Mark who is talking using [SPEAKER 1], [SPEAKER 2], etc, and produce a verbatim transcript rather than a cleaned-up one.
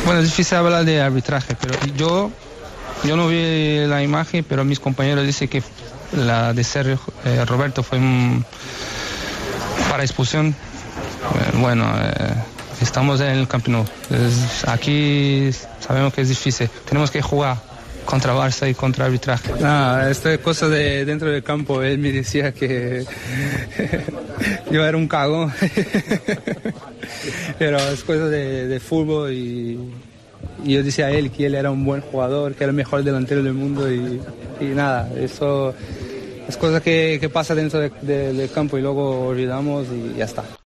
[SPEAKER 1] Bueno, es difícil hablar de arbitraje, pero yo, yo no vi la imagen, pero mis compañeros dicen que la de Sergio eh, Roberto fue un, para expulsión. Eh, bueno, eh, estamos en el Camp Nou. Es, aquí sabemos que es difícil. Tenemos que jugar contra Barça y contra arbitraje. Ah, esto es cosa de dentro del campo. Él me decía que yo era un cagón. Pero es cosa de, de fútbol y, y yo decía a él que él era un buen jugador, que era el mejor delantero del mundo y, y nada, eso es cosa que, que pasa dentro de, de, del campo y luego olvidamos y ya está.